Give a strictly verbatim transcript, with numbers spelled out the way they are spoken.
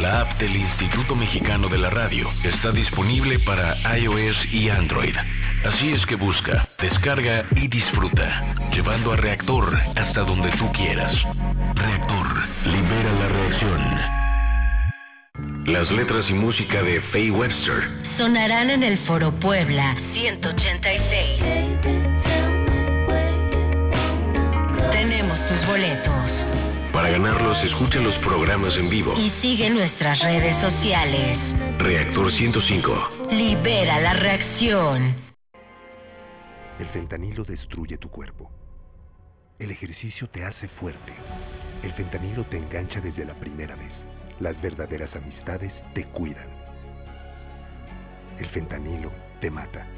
La app del Instituto Mexicano de la Radio está disponible para iOS y Android. Así es que busca, descarga y disfruta, llevando a Reactor hasta donde tú quieras. Reactor, libera la reacción. Las letras y música de Faye Webster sonarán en el Foro Puebla ciento ochenta y seis. Tenemos tus boletos. Para ganarlos, escucha los programas en vivo. Y sigue nuestras redes sociales. Reactor ciento cinco. Libera la reacción. El fentanilo destruye tu cuerpo. El ejercicio te hace fuerte. El fentanilo te engancha desde la primera vez. Las verdaderas amistades te cuidan. El fentanilo te mata.